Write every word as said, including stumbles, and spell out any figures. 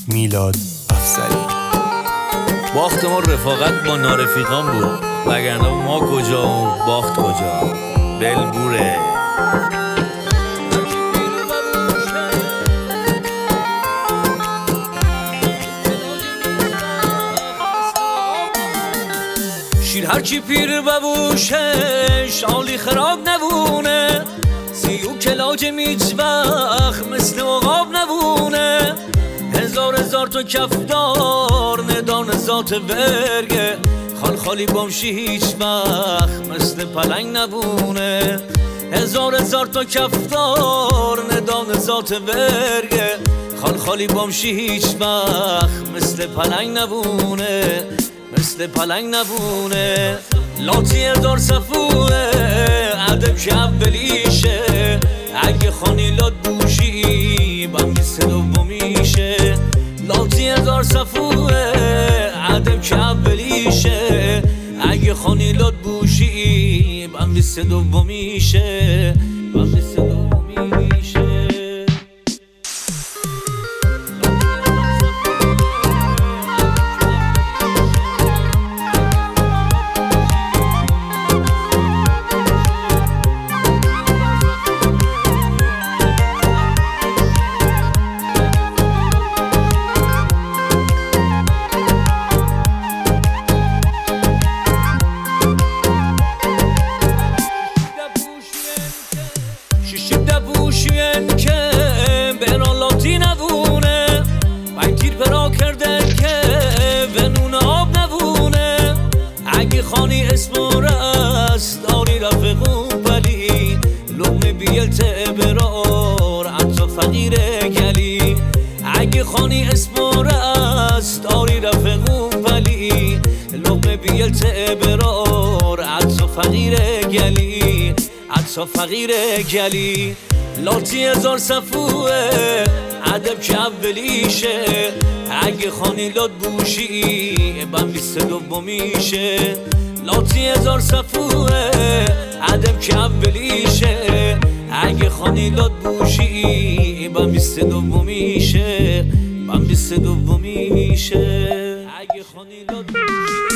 میلاد افسری. باخت ما رفاقت با نارفیقان بود، وگرنه ما کجا و باخت کجا. بلبوره شیر هرچی پیر ببوشه شالی خراب نبونه، سیو کلاج میچ وقت مثل عقاب نبونه. هزار هزار تو کفدار ندان ذات ورگه، خال خالی بامشی هیچ وقت مثل پلنگ نبونه. هزار هزار تو کفدار ندان ذات ورگه، خال خالی بامشی هیچ وقت مثل پلنگ نبونه، مثل پلنگ نبونه. لاتی هزار صفوه ادب که اولیشه، اگه خانی لات بوشی بم بیست دومیشه. لاتی هزار صفوه ادب که اولیشه، اگه خانی لات بوشی بم بیست دومیشه، بم بیست دومیشه. بوشین که بران لاتی نبونه، پنج تیر پرا کرده که به نون آب نبونه. اگه خانی اسم رست داری رفقون پلی، لقمه بیلت برار عطا فقیر گلی. اگه خانی اسم رست داری رفقون پلی، لقمه بیلت برار عطا فقیر گلی، عطا فقیر گلی. لاتی هزار صفوه ادب که اولیشه، اگه خانی لات بوشی بم بیست دومیشه. لاتی هزار صفوه ادب که اولیشه، اگه خانی لات بوشی بم بیست دومیشه، بم بیست دومیشه. اگه خانی لات بوشی